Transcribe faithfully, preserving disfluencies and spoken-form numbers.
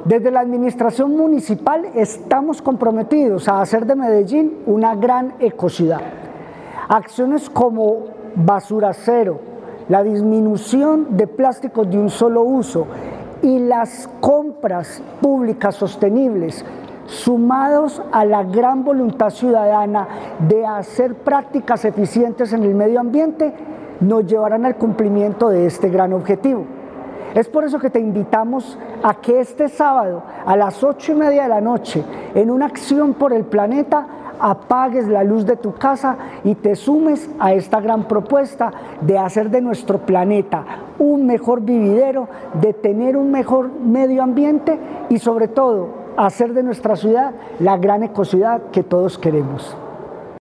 Desde la administración municipal estamos comprometidos a hacer de Medellín una gran ecociudad. Acciones como basura cero, la disminución de plásticos de un solo uso y las compras públicas sostenibles, sumados a la gran voluntad ciudadana de hacer prácticas eficientes en el medio ambiente, nos llevarán al cumplimiento de este gran objetivo. Es por eso que te invitamos a que este sábado a las ocho y media de la noche, en una acción por el planeta, apagues la luz de tu casa y te sumes a esta gran propuesta de hacer de nuestro planeta un mejor vividero, de tener un mejor medio ambiente y sobre todo hacer de nuestra ciudad la gran ecociudad que todos queremos.